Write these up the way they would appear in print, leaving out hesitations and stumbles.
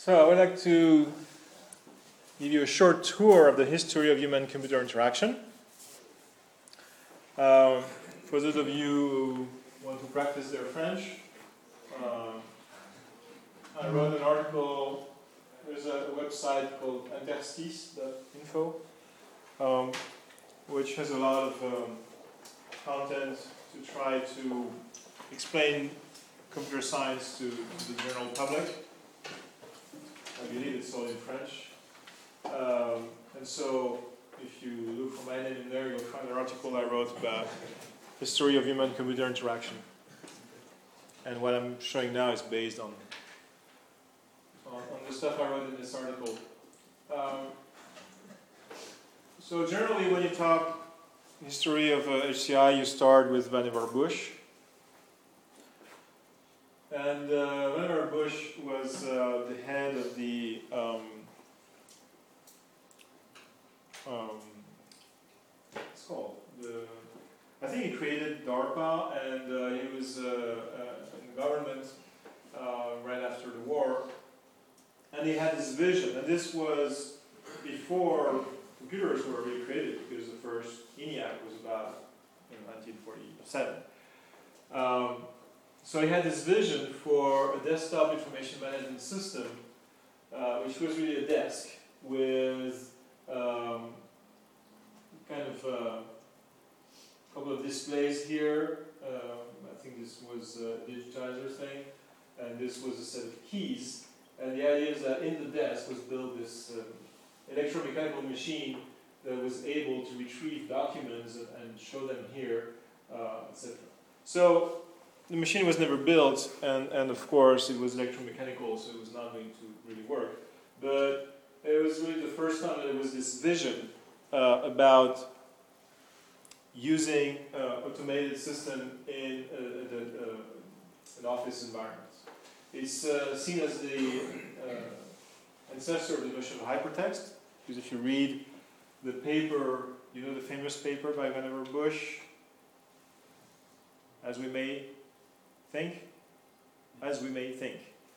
So I would like to give you a short tour of the history of human-computer interaction. For those of you who want to practice their French, I wrote an article. There's a website called interstice.info, which has a lot of content to try to explain computer science to the general public. I believe it's all in French. And so if you look for my name in there, you'll find an article I wrote about history of human-computer interaction. And what I'm showing now is based on the stuff I wrote in this article. So generally when you talk history of HCI, you start with Vannevar Bush. And Vannevar Bush was the head of the what's called I think he created DARPA, and he was in the government right after the war. And he had this vision, and this was before computers were really created, because the first ENIAC was about 1947. So he had this vision for a desktop information management system, which was really a desk with kind of a couple of displays here. I think this was a digitizer thing, and this was a set of keys. And the idea is that in the desk was built this electromechanical machine that was able to retrieve documents and show them here, etc. So the machine was never built, and of course it was electromechanical, so it was not going to really work. But it was really the first time that there was this vision about using automated system in an office environment. It's seen as the ancestor of the notion of hypertext, because if you read the paper, you know the famous paper by Vannevar Bush, As We May Think? As We May Think.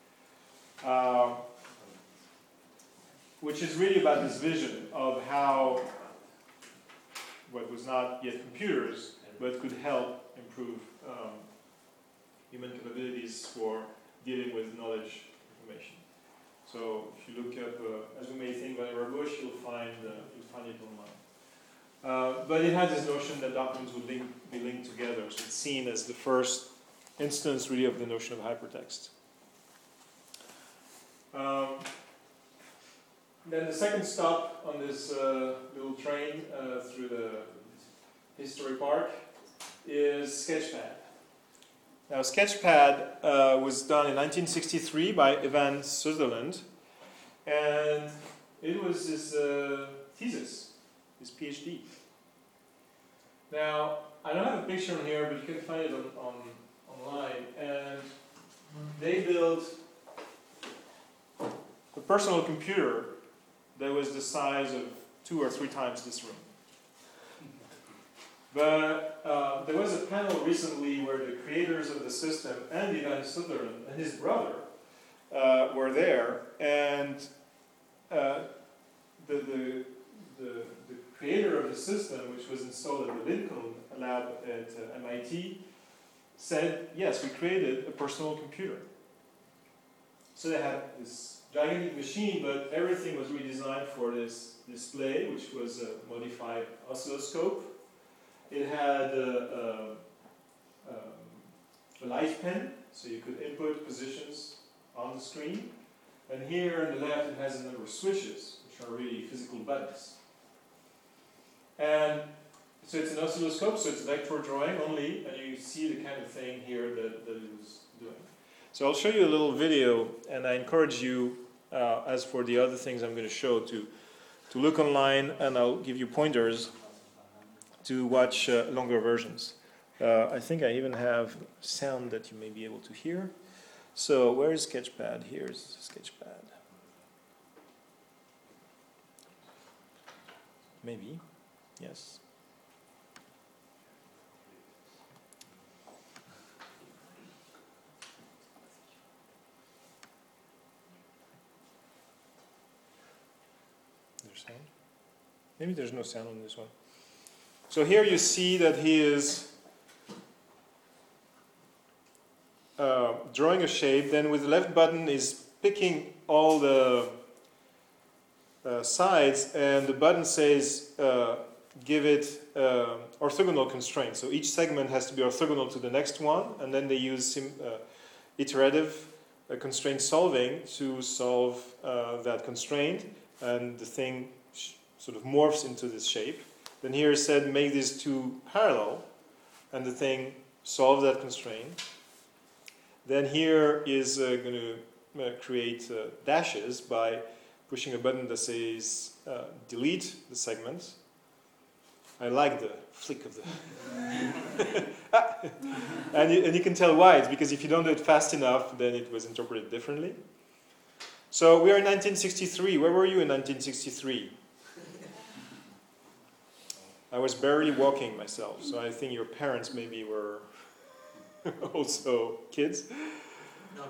Which is really about this vision of how what was not yet computers, but could help improve human capabilities for dealing with knowledge information. So if you look up As We May Think Vannevar Bush, you'll find it online. But it had this notion that documents would be linked together, so it's seen as the first instance really of the notion of hypertext. Then the second stop on this little train through the history park is Sketchpad. Now Sketchpad was done in 1963 by Evan Sutherland, and it was his thesis, his PhD. Now I don't have a picture on here, but you can find it online, and they built a personal computer that was the size of 2 or 3 times this room. But there was a panel recently where the creators of the system and Evan Sutherland and his brother were there, and the creator of the system, which was installed at the Lincoln lab at MIT, said, yes, we created a personal computer. So they had this gigantic machine, but everything was redesigned for this display, which was a modified oscilloscope. It had a light pen, so you could input positions on the screen. And here on the left, it has a number of switches, which are really physical buttons. And so it's an oscilloscope, so it's vector drawing only, and you see the kind of thing here that it was doing. So I'll show you a little video, and I encourage you, as for the other things I'm going to show, to look online, and I'll give you pointers to watch longer versions. I think I even have sound that you may be able to hear. So where is Sketchpad? Here's Sketchpad. Maybe. Yes. sound? Maybe there's no sound on this one. So here you see that he is drawing a shape. Then with the left button is picking all the sides, and the button says give it orthogonal constraints. So each segment has to be orthogonal to the next one, and then they use iterative constraint solving to solve that constraint, and the thing sort of morphs into this shape. Then here it said make these two parallel, and the thing solves that constraint. Then here is going to create dashes by pushing a button that says delete the segment. I like the flick of the... and you can tell why. It's because if you don't do it fast enough, then it was interpreted differently. So we are in 1963. Where were you in 1963? I was barely walking myself, so I think your parents maybe were also kids. Not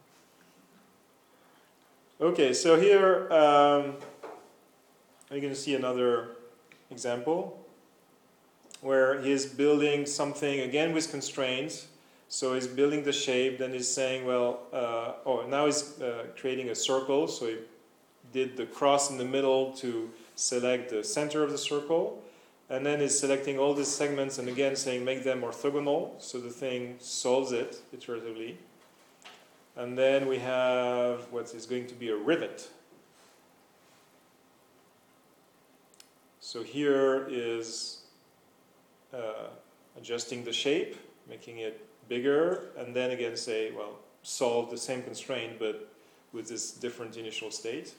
more. Okay, so here you're going to see another example where he's building something again with constraints. So he's building the shape, then he's saying, well, now he's creating a circle. So he did the cross in the middle to select the center of the circle. And then he's selecting all these segments and again saying make them orthogonal. So the thing solves it iteratively. And then we have what is going to be a rivet. So here is adjusting the shape, making it bigger, and then again say, well, solve the same constraint but with this different initial state.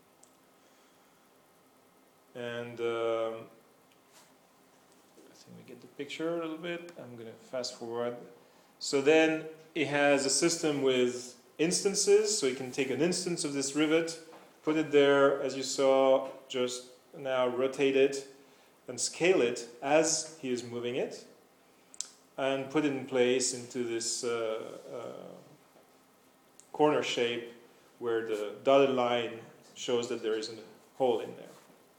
And I think we get the picture a little bit. I'm going to fast forward. So then it has a system with instances, so you can take an instance of this rivet, put it there, as you saw, just now rotate it and scale it as he is moving it, and put it in place into this corner shape where the dotted line shows that there is a hole in there.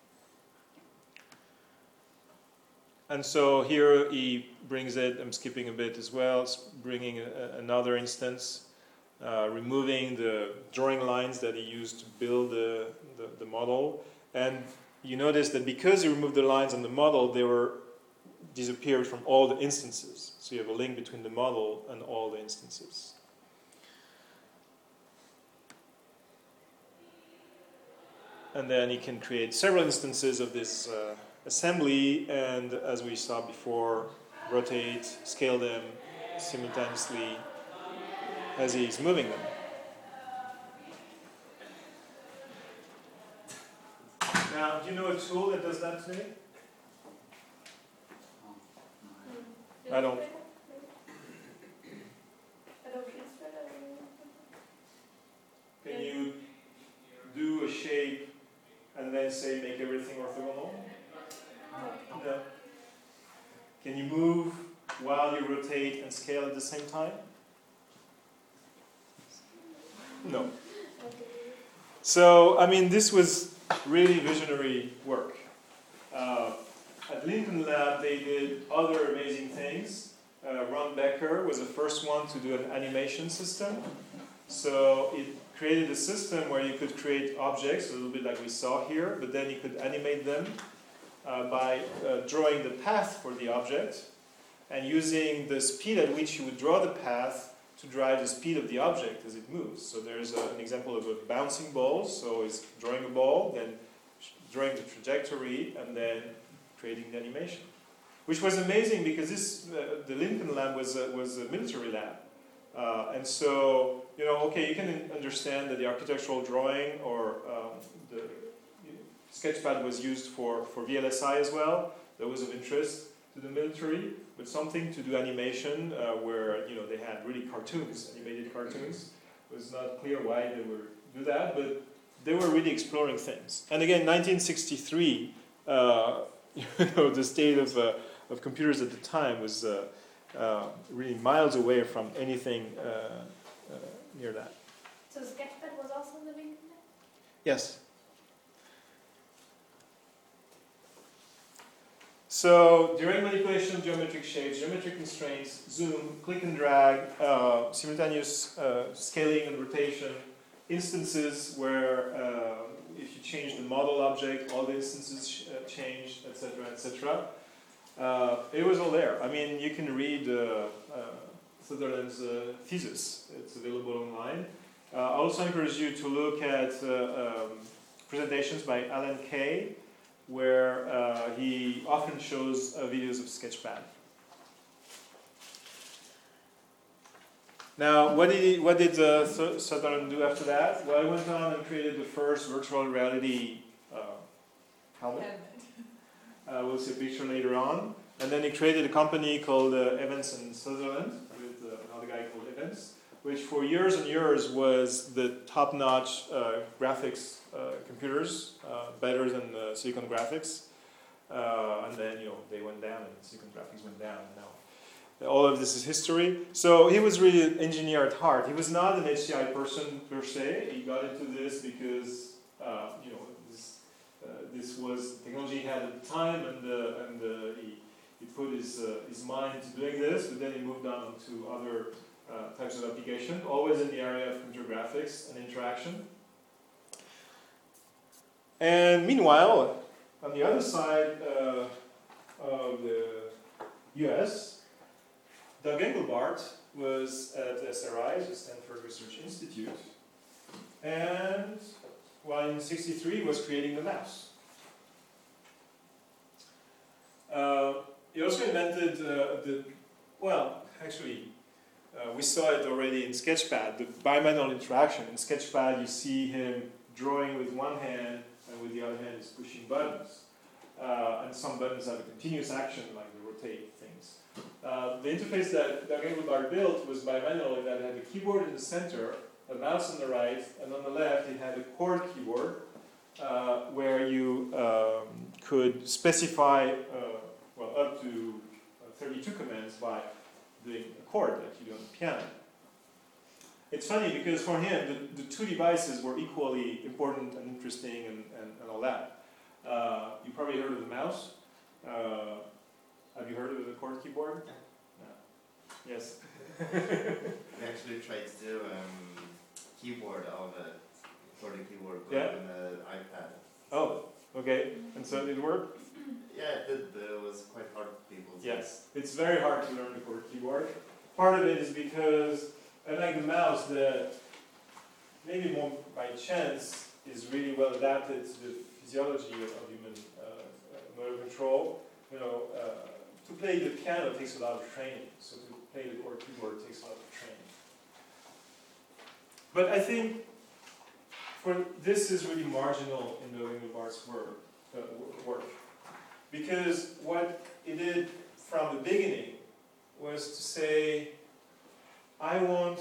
And so here he brings it, I'm skipping a bit as well, bringing another instance, removing the drawing lines that he used to build the model. And you notice that because he removed the lines on the model, they were disappeared from all the instances. So you have a link between the model and all the instances. And then you can create several instances of this assembly, and as we saw before, rotate, scale them simultaneously as he's moving them. Now, do you know a tool that does that today? I don't. Can you do a shape and then say make everything orthogonal? No. Can you move while you rotate and scale at the same time? No. So, I mean, this was really visionary work. At Lincoln Lab, they did other amazing things. Ron Becker was the first one to do an animation system. So it created a system where you could create objects, a little bit like we saw here, but then you could animate them by drawing the path for the object and using the speed at which you would draw the path to drive the speed of the object as it moves. So there's an example of a bouncing ball. So it's drawing a ball, then drawing the trajectory, and then creating the animation. Which was amazing because this the Lincoln Lab was a military lab. And so, you know, okay, you can understand that the architectural drawing or the Sketchpad was used for VLSI as well. That was of interest to the military, but something to do animation where, you know, they had really cartoons, animated cartoons. It was not clear why they would do that, but they were really exploring things. And again, 1963, you know, the state of computers at the time was really miles away from anything near that. So Sketchpad was also in the Lincoln Lab? Yes. So during manipulation of geometric shapes, geometric constraints, zoom, click and drag, simultaneous scaling and rotation, instances where if you change the model object, all the instances change, etc., etc. It was all there. I mean, you can read Sutherland's thesis. It's available online. I also encourage you to look at presentations by Alan Kay, where he often shows videos of Sketchpad. Now, what did Sutherland do after that? Well, he went on and created the first virtual reality helmet. We'll see a picture later on. And then he created a company called Evans and Sutherland, with another guy called Evans, which for years and years was the top-notch graphics computers, better than Silicon Graphics. And then they went down, and Silicon Graphics went down. Now, all of this is history. So he was really an engineer at heart. He was not an HCI person per se. He got into this because this was the technology he had at the time, and he put his mind to doing this. But then he moved on to other types of application, always in the area of computer graphics and interaction. And meanwhile, on the other side of the US, Doug Engelbart was at SRI, the Stanford Research Institute, and while in '63 was creating the mouse. He also invented we saw it already in Sketchpad, the bimanual interaction. In Sketchpad, you see him drawing with one hand, and with the other hand is pushing buttons. And some buttons have a continuous action, like the rotate things. The interface that Doug Engelbart built was bimanual, in that it had a keyboard in the center, a mouse on the right, and on the left it had a chord keyboard, where you could specify up to 32 commands by doing a chord like you do on the piano. It's funny because for him the two devices were equally important and interesting and all that. You probably heard of the mouse. Have you heard of the chord keyboard? Yeah. No. Yes. We actually tried to do keyboard of it for the keyboard on the iPad. Oh, okay. And so did it work? Yeah, it did, but it was quite hard for people to. Yes, it's very hard to learn the chord keyboard. Part of it is because, unlike the mouse, that maybe more by chance is really well adapted to the physiology of human motor control. To play the piano takes a lot of training, so to play the chord keyboard takes a lot of training. But I think this is really marginal in Doug Engelbart's work. Because what he did from the beginning was to say, I want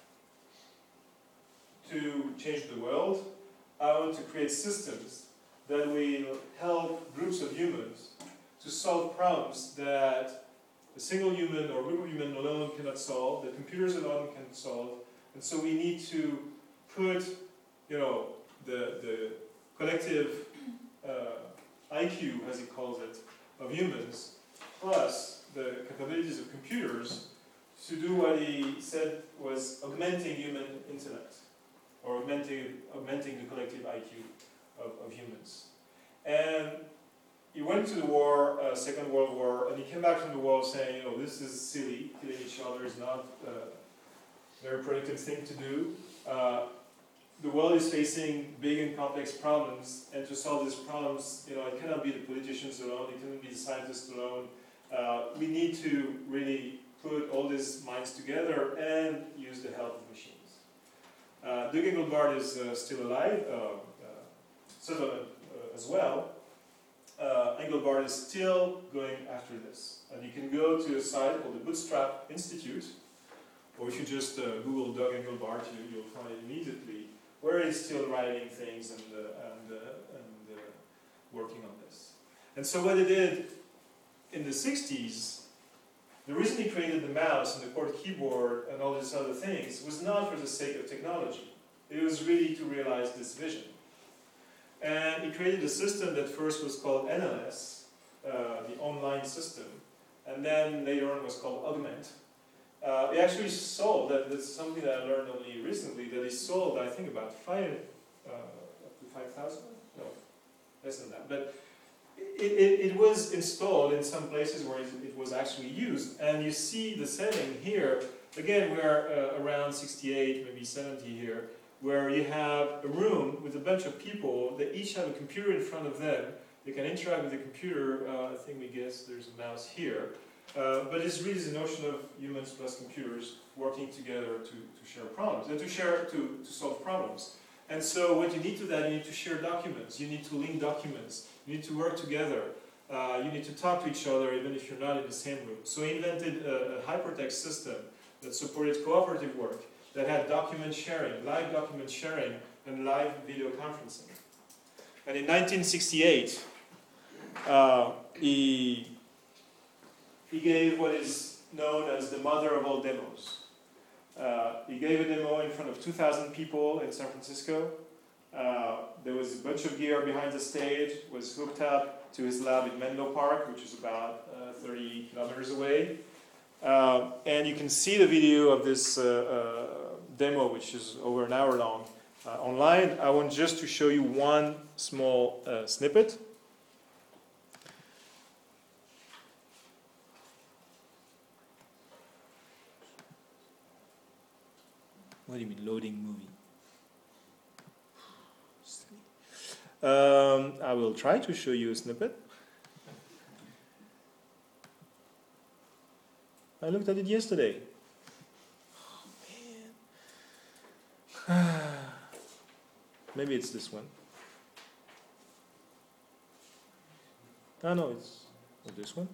to change the world. I want to create systems that will help groups of humans to solve problems that a single human or group of humans alone cannot solve, that computers alone can solve. And so we need to put, the collective IQ, as he calls it, of humans, plus the capabilities of computers to do what he said was augmenting human intellect, or augmenting the collective IQ of humans. And he went to the war, Second World War, and he came back from the war saying, this is silly, killing each other is not a very productive thing to do. The world is facing big and complex problems, and to solve these problems, it cannot be the politicians alone, it cannot be the scientists alone. We need to really put all these minds together and use the help of machines. Doug Engelbart is still alive, Sutherland as well. Engelbart is still going after this. And you can go to a site called the Bootstrap Institute, or if you just Google Doug Engelbart, you'll find it immediately, where he's still writing things and working on this. And so what he did in the 60s, the reason he created the mouse and the chord keyboard and all these other things was not for the sake of technology. It was really to realize this vision. And he created a system that first was called NLS, the online system, and then later on was called Augment. It actually sold, that's something that I learned only recently, that it sold, I think, about up to 5,000? No, less than that. But it was installed in some places where it was actually used. And you see the setting here, again, we're around 68, maybe 70 here, where you have a room with a bunch of people, they each have a computer in front of them, they can interact with the computer, I think we guess there's a mouse here, but it's really the notion of humans plus computers working together to share problems, and to solve problems. And so what you need to do, you need to share documents, you need to link documents, you need to work together, you need to talk to each other even if you're not in the same room. So he invented a hypertext system that supported cooperative work, that had document sharing, live document sharing, and live video conferencing. And in 1968, he gave what is known as the mother of all demos. He gave a demo in front of 2,000 people in San Francisco. There was a bunch of gear behind the stage, was hooked up to his lab in Menlo Park, which is about 30 kilometers away. And you can see the video of this demo, which is over an hour long, online. I want just to show you one small snippet. What do you mean, loading movie? I will try to show you a snippet. I looked at it yesterday. Oh, man. Maybe it's this one. Oh, no, it's not this one.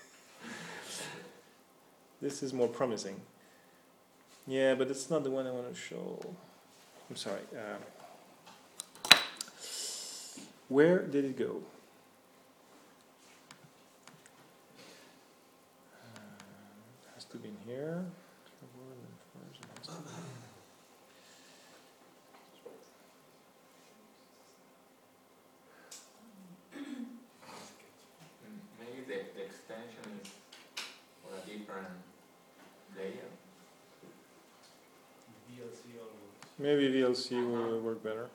This is more promising. Yeah, but it's not the one I want to show. I'm sorry. Where did it go? It has to be in here. Maybe the extension is for a different layer. Maybe VLC will work better.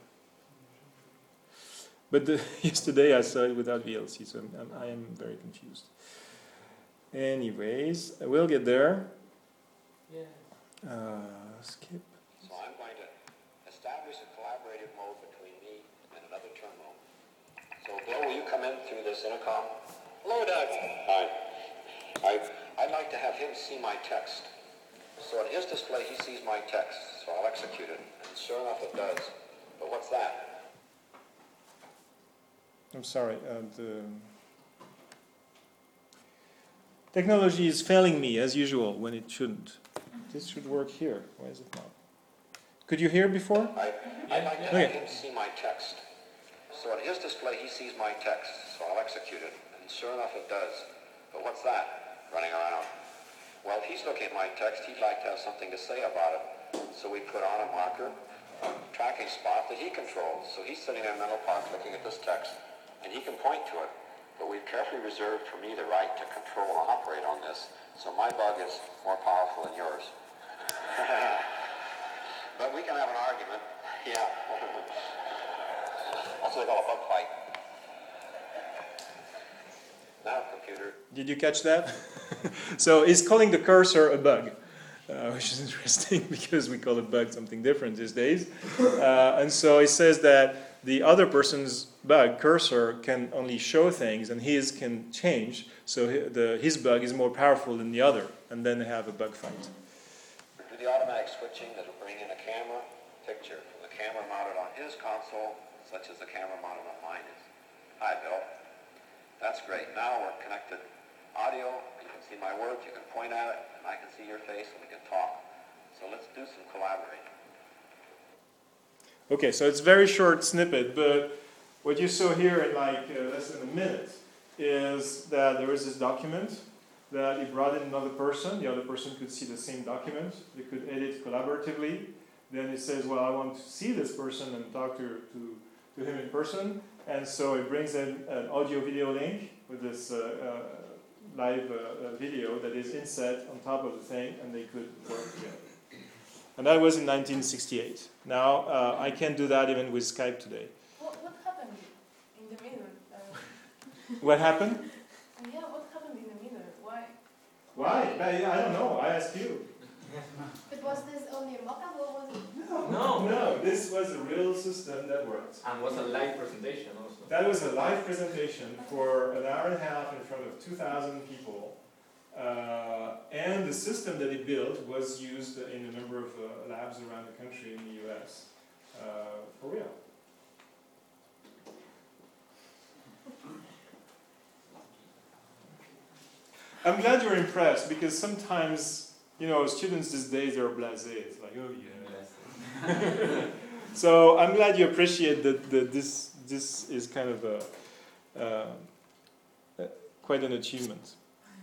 But yesterday I saw it without VLC, so I am very confused. Anyways, we'll get there. Yeah. Skip. So I'm going to establish a collaborative mode between me and another terminal. So Bill, will you come in through this intercom? Hello, Doug. Hi. I'd like to have him see my text. So on his display, he sees my text. So I'll execute it. And sure enough, it does. But what's that? I'm sorry. The technology is failing me as usual when it shouldn't. This should work here. Why is it not? Could you hear before? I'd like to have him see my text. So on his display, he sees my text. So I'll execute it. And sure enough, it does. But what's that running around? Well, if he's looking at my text, he'd like to have something to say about it. So we put on a marker, a tracking spot that he controls. So he's sitting in Menlo Park looking at this text, and he can point to it. But we've carefully reserved for me the right to control and operate on this. So my bug is more powerful than yours. But we can have an argument. Yeah. That's what they call a bug fight. Now, computer. Did you catch that? So he's calling the cursor a bug, which is interesting because we call a bug something different these days. And so he says that the other person's bug, cursor, can only show things and his can change. So his bug is more powerful than the other. And then they have a bug fight. Do the automatic switching that will bring in a camera picture from the camera mounted on his console, such as the camera mounted on mine is. Hi, Bill. That's great. Now we're connected audio. You can see my work. You can point at it, and I can see your face, and we can talk. So let's do some collaborating. Okay, so it's a very short snippet, but what you saw here in like less than a minute is that there was this document that he brought in another person. The other person could see the same document. They could edit collaboratively. Then it says, well, I want to see this person and talk to him in person. And so it brings in an audio-video link with this live video that is inset on top of the thing, and they could work together. And that was in 1968. Now, I can't do that even with Skype today. What happened in the middle? What happened? Yeah, what happened in the middle? Why? Why? I don't know. I ask you. But was this only a mock-up or was it? No, this was a real system that worked. And was a live presentation also. That was a live presentation for an hour and a half in front of 2,000 people. And the system that it built was used in a number of labs around the country in the US for real. I'm glad you're impressed, because sometimes, students these days are blasé. It's like, oh yeah. So I'm glad you appreciate that this is kind of quite an achievement.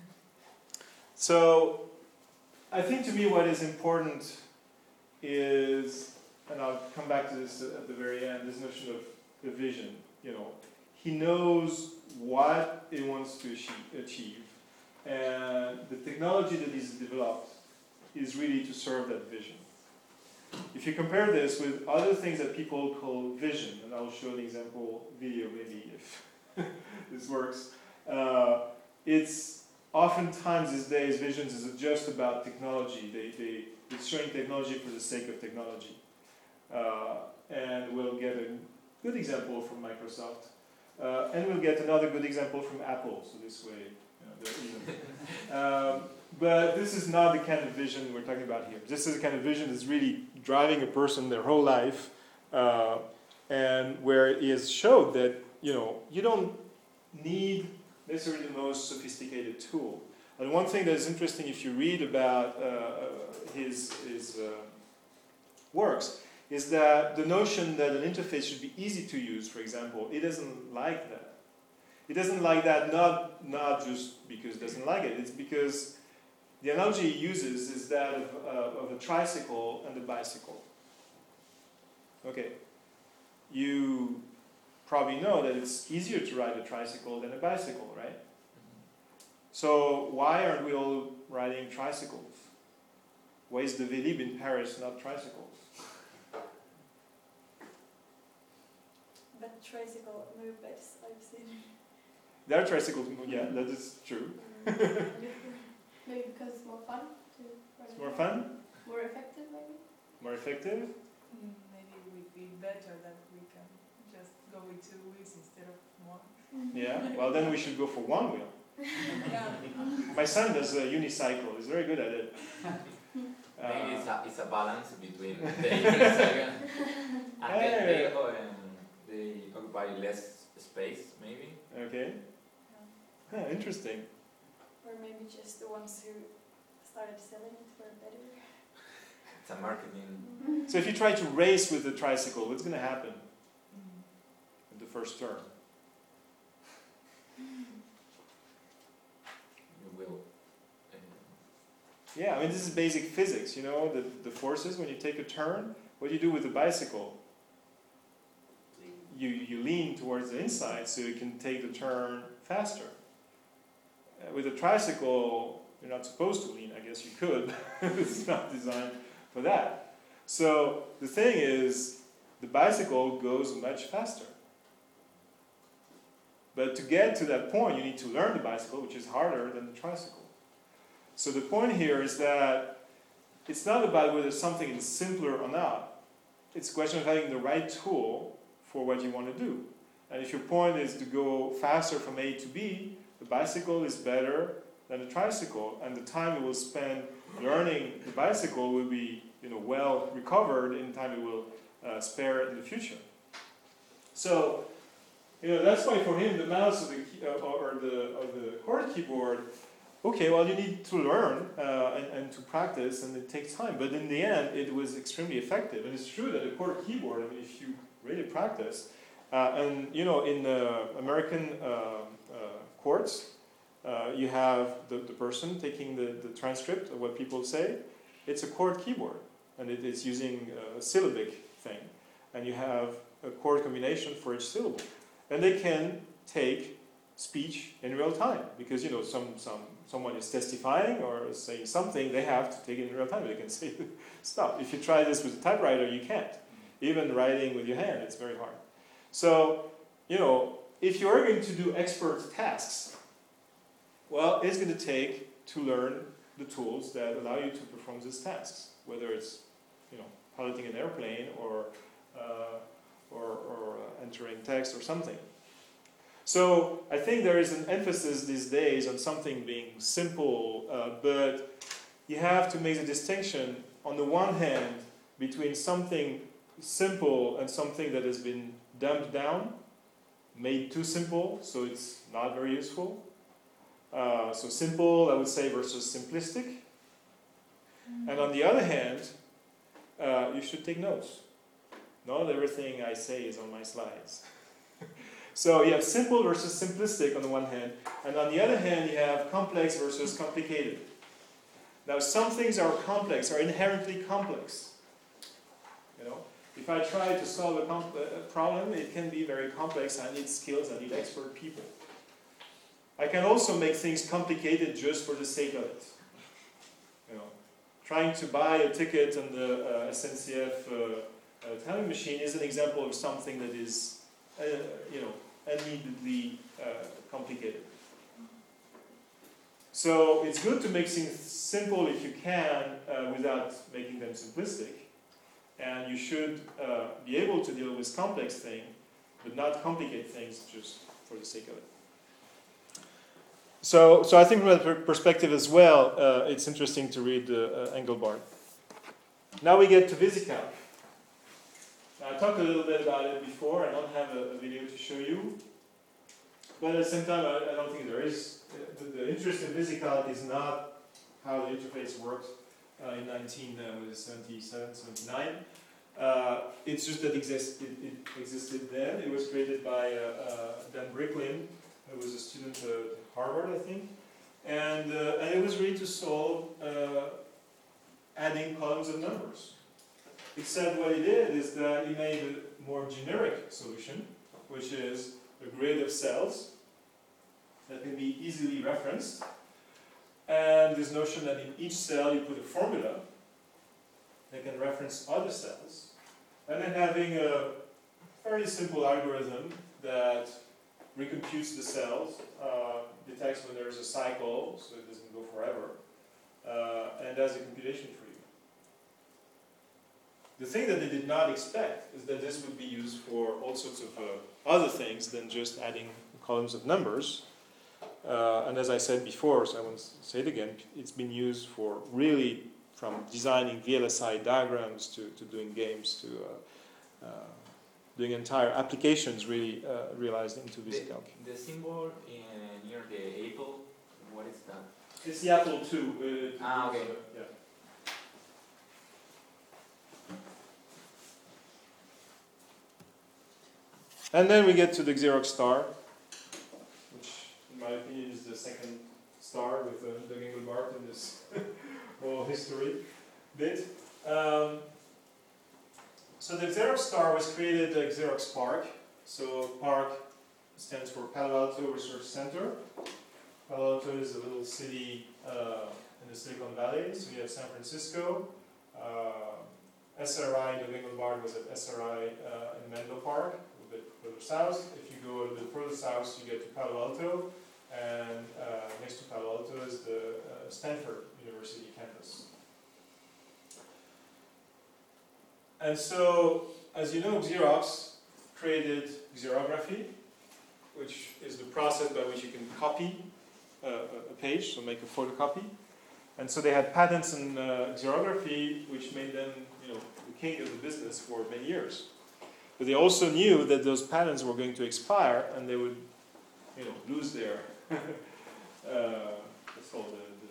So I think to me what is important is, and I'll come back to this at the very end, this notion of the vision. He knows what he wants to achieve, and the technology that he's developed is really to serve that vision. If you compare this with other things that people call vision, and I'll show an example video maybe if this works, it's oftentimes these days visions is just about technology. It's showing technology for the sake of technology. And we'll get a good example from Microsoft, and we'll get another good example from Apple, so this way they're even. But this is not the kind of vision we're talking about here. This is the kind of vision that's really driving a person their whole life, and where it is showed that you don't need necessarily the most sophisticated tool. And one thing that is interesting, if you read about his works, is that the notion that an interface should be easy to use, for example, he doesn't like that. He doesn't like that not just because he doesn't like it. It's because the analogy he uses is that of a tricycle and a bicycle. Okay, you probably know that it's easier to ride a tricycle than a bicycle, right? So why aren't we all riding tricycles? Why is the Vélib in Paris not tricycles? But tricycle mopeds I've seen. There are tricycles, yeah, that is true. Maybe because it's more fun to ride. It's more fun, More effective maybe? more effective. Maybe it would be better that we can just go with 2 wheels instead of one. Yeah, well then we should go for one wheel. Yeah. My son does a unicycle, he's very good at it. Maybe it's a balance between the unicycle and they occupy less space, maybe. Okay. Huh, interesting. Or maybe just the ones who started selling it were better. It's a marketing. So if you try to race with the tricycle, what's going to happen at the first turn? You will. Yeah, I mean, this is basic physics, the forces when you take a turn. What do you do with the bicycle? You lean towards the inside so you can take the turn faster. With a tricycle, you're not supposed to lean. I guess you could. It's not designed for that. So the thing is, the bicycle goes much faster. But to get to that point, you need to learn the bicycle, which is harder than the tricycle. So the point here is that it's not about whether something is simpler or not. It's a question of having the right tool for what you want to do. And if your point is to go faster from A to B, the bicycle is better than the tricycle, and the time you will spend learning the bicycle will be well recovered in time you will spare in the future. So that's why for him the mouse or the QWERTY keyboard, okay, well you need to learn and to practice, and it takes time, but in the end it was extremely effective. And it's true that the QWERTY keyboard, I mean, if you really practice, and in American courts, you have the person taking the transcript of what people say. It's a QWERTY keyboard, and it's using a syllabic thing, and you have a chord combination for each syllable. And they can take speech in real time, because someone is testifying or saying something, they have to take it in real time. They can say stop. If you try this with a typewriter, you can't. Even writing with your hand, it's very hard. So, if you are going to do expert tasks, well, it's going to take to learn the tools that allow you to perform these tasks, whether it's piloting an airplane or entering text or something. So I think there is an emphasis these days on something being simple, but you have to make the distinction on the one hand between something simple and something that has been dumbed down, made too simple, so it's not very useful. So simple, I would say, versus simplistic. And on the other hand, you should take notes. Not everything I say is on my slides. So you have simple versus simplistic on the one hand, and on the other hand you have complex versus complicated. Now some things are complex, are inherently complex. If I try to solve a problem, it can be very complex. I need skills, I need expert people. I can also make things complicated just for the sake of it. Trying to buy a ticket on the SNCF telling machine is an example of something that is, unneededly complicated. So it's good to make things simple if you can, without making them simplistic. And you should be able to deal with complex things, but not complicate things just for the sake of it. So I think from that perspective as well, it's interesting to read Engelbart. Now we get to VisiCalc. Now, I talked a little bit about it before. I don't have a video to show you. But at the same time, I don't think there is. The interest in VisiCalc is not how the interface worked in 1977, 79. It's just that it existed then. It was created by Dan Bricklin, who was a student at Harvard, I think. And it was really to solve adding columns of numbers. Except what he did is that he made a more generic solution, which is a grid of cells that can be easily referenced. And this notion that in each cell you put a formula that can reference other cells. And then having a fairly simple algorithm that recomputes the cells, detects when there's a cycle, so it doesn't go forever, and does a computation for you. The thing that they did not expect is that this would be used for all sorts of other things than just adding columns of numbers. And as I said before, so I won't say it again, it's been used for really from designing VLSI diagrams to doing games to doing entire applications really realized into VisiCalc. The symbol near the Apple, what is that? It's the Apple II. Okay. Yeah. And then we get to the Xerox star, which in my opinion is the second star with Doug Engelbart in this whole history bit. So the Xerox star was created at Xerox PARC. So PARC stands for Palo Alto Research Center. Palo Alto is a little city in the Silicon Valley. So you have San Francisco. SRI, Doug Engelbart was at SRI in Menlo Park, a bit further south. If you go a bit further south, you get to Palo Alto. And next to Palo Alto is the Stanford University campus. And so, as you know, Xerox created xerography, which is the process by which you can copy a page, so make a photocopy. And so they had patents in xerography, which made them, the king of the business for many years. But they also knew that those patents were going to expire, and they would, lose their what's called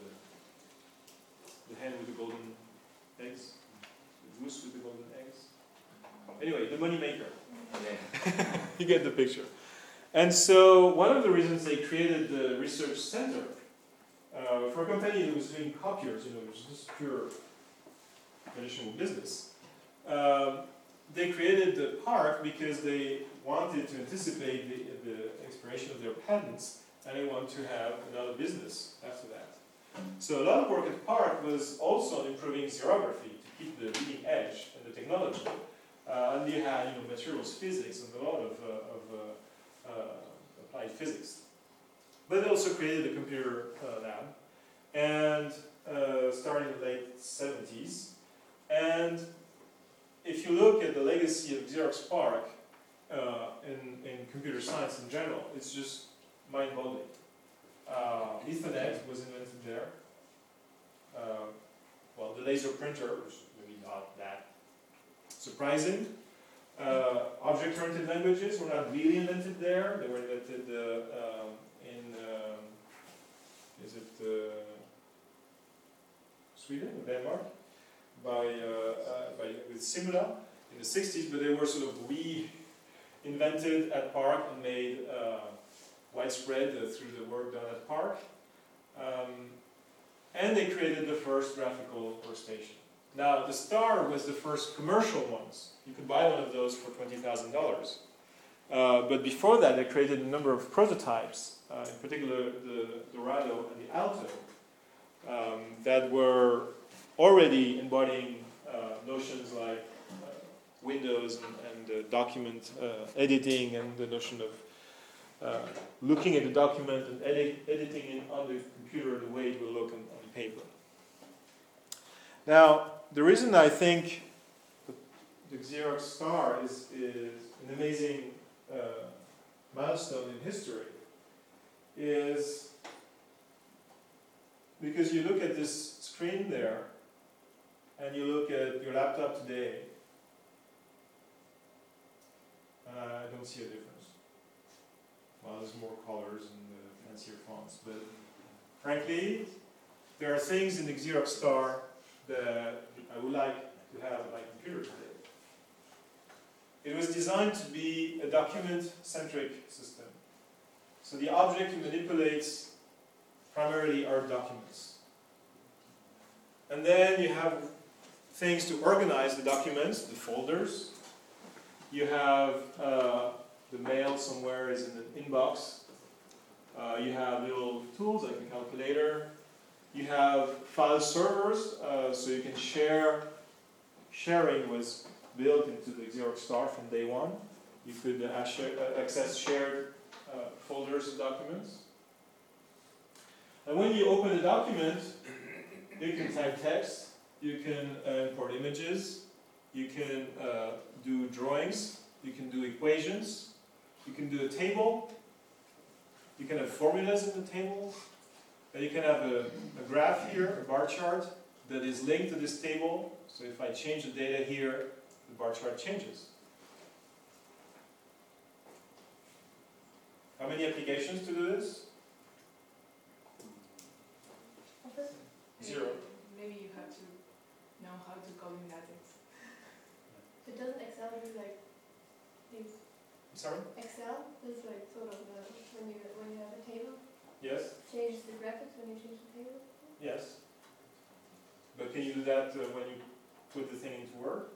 the hen with the golden eggs, the goose with the golden eggs. Anyway, the money maker. Yeah. You get the picture. And so one of the reasons they created the research center for a company that was doing copiers, which is just pure traditional business, they they created the park because they wanted to anticipate the expiration of their patents, and they want to have another business after that. So a lot of work at the park was also on improving xerography to keep the leading edge and the technology. And you had materials physics and a lot of applied physics. But they also created a computer lab, and starting in the late 70s. And if you look at the legacy of Xerox PARC in computer science in general, it's just mind-boggling. Ethernet was invented there. Well, the laser printer, which is maybe not that surprising. Object-oriented languages were not really invented there. They were invented in Sweden or Denmark with Simula in the 60s, but they were sort of reinvented at PARC and made widespread through the work done at PARC. And they created the first graphical workstation. Now, the Star was the first commercial ones. You could buy one of those for $20,000. But before that, they created a number of prototypes, in particular the Dorado and the Alto, that were already embodying notions like Windows and document editing, and the notion of looking at the document and editing it on the computer the way it will look on paper. Now, the reason I think the Xerox Star is an amazing milestone in history is because you look at this screen there and you look at your laptop today, I don't see a difference. Well, there's more colors and fancier fonts, but frankly, there are things in the Xerox Star that I would like to have on my computer today. It was designed to be a document-centric system. So the object it manipulates primarily are documents. And then you have things to organize the documents, the folders. You have the mail somewhere is in an inbox. You have little tools like a calculator. You have file servers, so you can share. Sharing was built into the Xerox Star from day one. You could access shared folders of documents. And when you open a document, you can type text, you can import images, you can do drawings, you can do equations, you can do a table, you can have formulas in the table, and you can have a graph here, a bar chart, that is linked to this table. So if I change the data here, the bar chart changes. How many applications to do this? 0. Maybe you have to know how to code in LaTeX. So doesn't Excel do like these? Sorry? Excel is like sort of when you have a table, Yes? changes the graphics when you change the table. Yes. But can you do that when you put the thing into Word?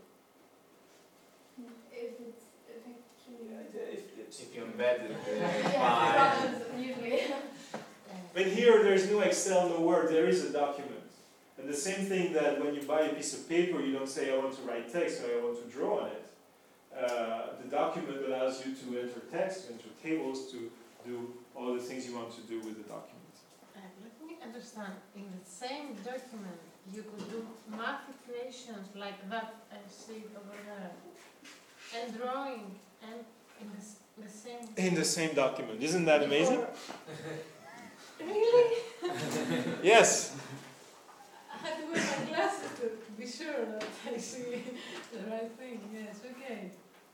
If it's If you embed it, yeah, problems usually. But here there is no Excel, no Word, there is a document. And the same thing that when you buy a piece of paper, you don't say I want to write text or I want to draw on it. The document allows you to enter text, to enter tables, to do all the things you want to do with the document. Let me understand, in the same document you could do math equations like that I see over there, and drawing, and in the same... In the same document. Isn't that amazing? Really? Yes. I had to wear my glasses to be sure that I see the right thing. Yes, okay.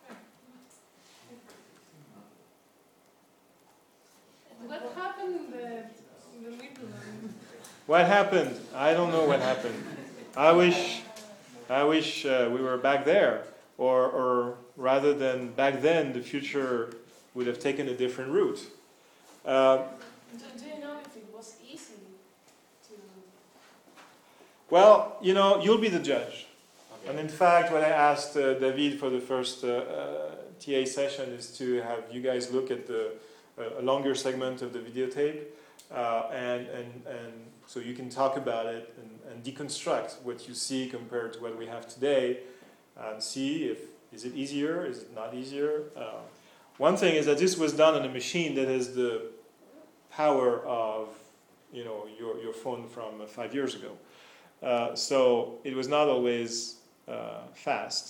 What happened in the middle? What happened? I don't know what happened. I wish we were back there. Or rather than back then, the future would have taken a different route. Do you know if it was easy to... Well, you'll be the judge. And in fact, what I asked David for the first TA session is to have you guys look at a longer segment of the videotape, and so you can talk about it and deconstruct what you see compared to what we have today, and see if is it easier, is it not easier. One thing is that this was done on a machine that has the power of your phone from 5 years ago, so it was not always fast.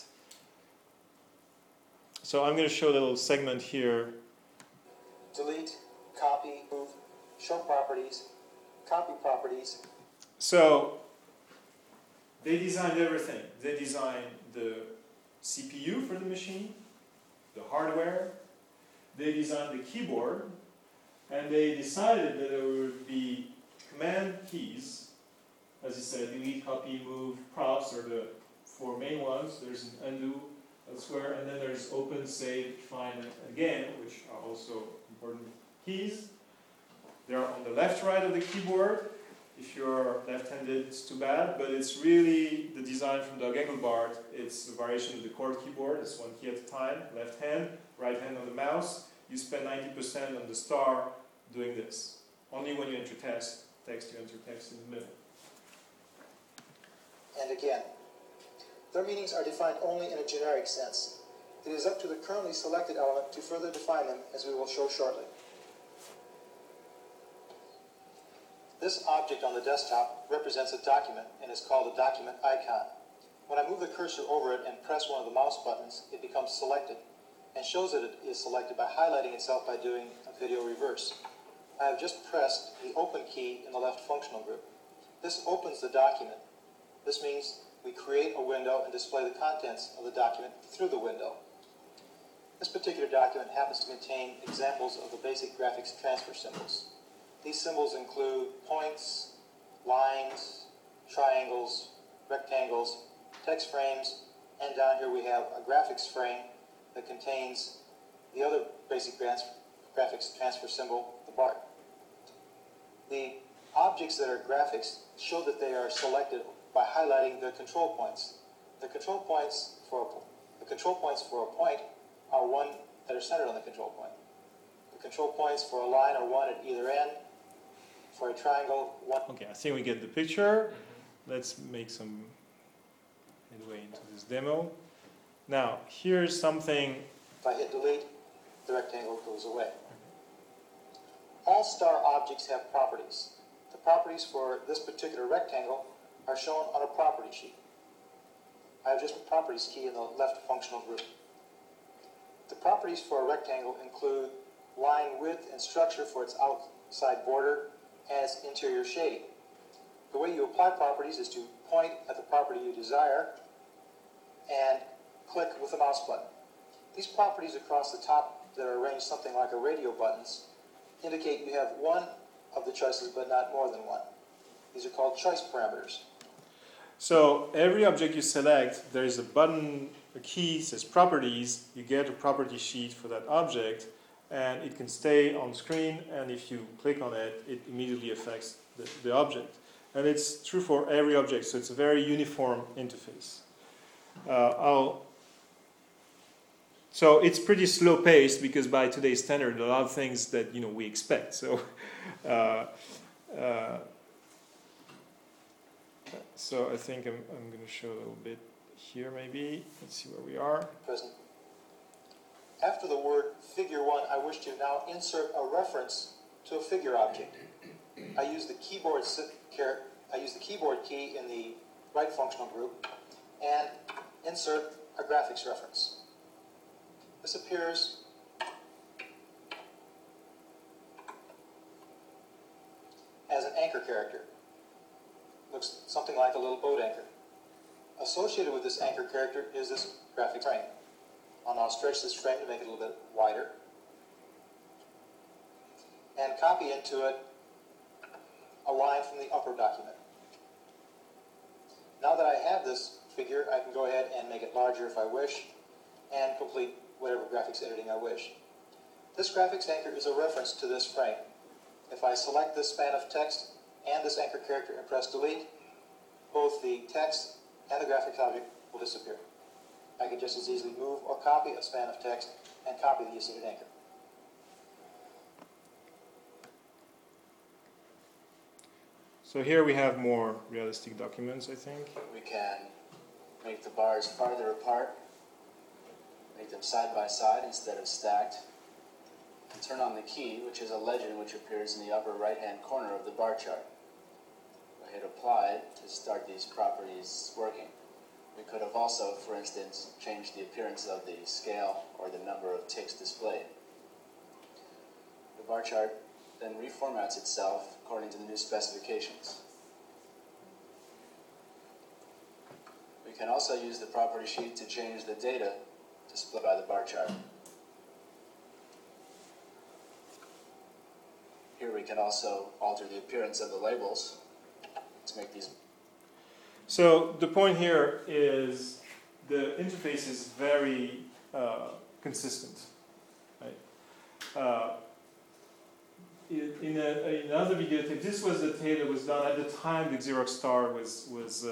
So I'm going to show a little segment here. Delete, copy, move, show properties, copy properties. So they designed everything. They designed the CPU for the machine, the hardware, they designed the keyboard, and they decided that there would be command keys, as I said, delete, copy, move, props are the 4 main ones. There's an undo elsewhere, and then there's open, save, find, and again, which are also important keys. They're on the left, right of the keyboard. If you're left-handed, it's too bad, but it's really the design from Doug Engelbart. It's the variation of the chord keyboard. It's 1 key at a time, left hand, right hand on the mouse. You spend 90% on the star doing this. Only when you enter text, you enter text in the middle. And again, their meanings are defined only in a generic sense. It is up to the currently selected element to further define them, as we will show shortly. This object on the desktop represents a document and is called a document icon. When I move the cursor over it and press one of the mouse buttons, it becomes selected and shows that it is selected by highlighting itself by doing a video reverse. I have just pressed the open key in the left functional group. This opens the document. This means we create a window and display the contents of the document through the window. This particular document happens to contain examples of the basic graphics transfer symbols. These symbols include points, lines, triangles, rectangles, text frames, and down here we have a graphics frame that contains the other basic graphics transfer symbol, the bar. The objects that are graphics show that they are selected by highlighting the control points. The control points for a point are one that are centered on the control point. The control points for a line are one at either end. For a triangle, one. Okay, I think we get the picture. Let's make some headway into this demo. Now, here's something. If I hit delete, the rectangle goes away. All star objects have properties. The properties for this particular rectangle are shown on a property sheet. I have just a properties key in the left functional group. The properties for a rectangle include line width and structure for its outside border and its interior shading. The way you apply properties is to point at the property you desire and click with the mouse button. These properties across the top that are arranged something like a radio buttons indicate you have one of the choices but not more than one. These are called choice parameters. So every object you select, there is a button, a key says properties. You get a property sheet for that object, and it can stay on screen, and if you click on it, it immediately affects the object. And it's true for every object, so it's a very uniform interface. So it's pretty slow paced because by today's standard, a lot of things that we expect. So, so I think I'm going to show a little bit here maybe. Let's see where we are. Present. After the word figure 1, I wish to now insert a reference to a figure object. I use the keyboard key in the right functional group and insert a graphics reference. This appears as an anchor character. Looks something like a little boat anchor. Associated with this anchor character is this graphic frame. I'll now stretch this frame to make it a little bit wider and copy into it a line from the upper document. Now that I have this figure, I can go ahead and make it larger if I wish and complete whatever graphics editing I wish. This graphics anchor is a reference to this frame. If I select this span of text and this anchor character and press delete, both the text and the graphics object will disappear. I could just as easily move or copy a span of text and copy the seated anchor. So here we have more realistic documents, I think. We can make the bars farther apart, make them side by side instead of stacked, and turn on the key, which is a legend which appears in the upper right-hand corner of the bar chart. I hit apply to start these properties working. We could have also, for instance, changed the appearance of the scale or the number of ticks displayed. The bar chart then reformats itself according to the new specifications. We can also use the property sheet to change the data displayed by the bar chart. Here we can also alter the appearance of the labels to make these. So the point here is the interface is very consistent. Right? In another video tape, this was the tape that was done at the time the Xerox Star was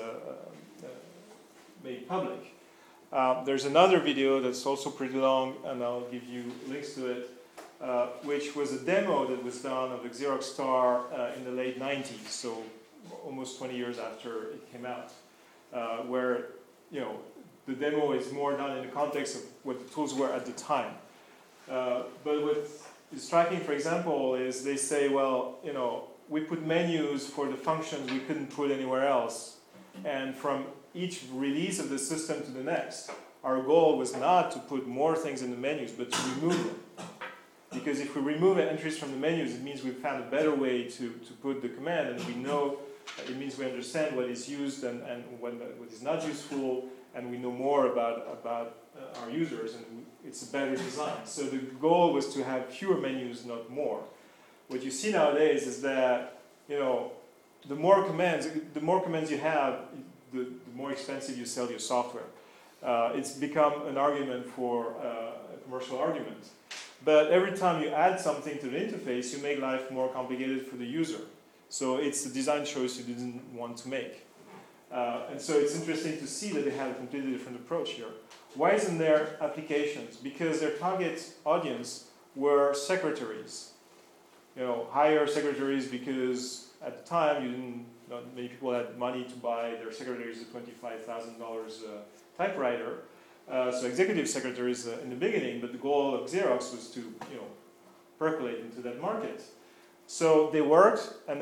made public. There's another video that's also pretty long, and I'll give you links to it, which was a demo that was done of the Xerox Star in the late 90s, so almost 20 years after it came out, where the demo is more done in the context of what the tools were at the time. But what is striking, for example, is they say, well, we put menus for the functions we couldn't put anywhere else, and from each release of the system to the next, our goal was not to put more things in the menus, but to remove them. Because if we remove entries from the menus, it means we've found a better way to put the command, and we know, it means we understand what is used and what is not useful, and we know more about our users, and it's a better design. So the goal was to have fewer menus, not more. What you see nowadays is that, the more commands you have, the more expensive you sell your software. It's become an argument for a commercial argument. But every time you add something to the interface, you make life more complicated for the user. So it's a design choice you didn't want to make. And so it's interesting to see that they have a completely different approach here. Why isn't there applications? Because their target audience were secretaries. Hire secretaries because at the time not many people had money to buy their secretaries a $25,000 typewriter. So executive secretaries in the beginning, but the goal of Xerox was to percolate into that market. So they worked and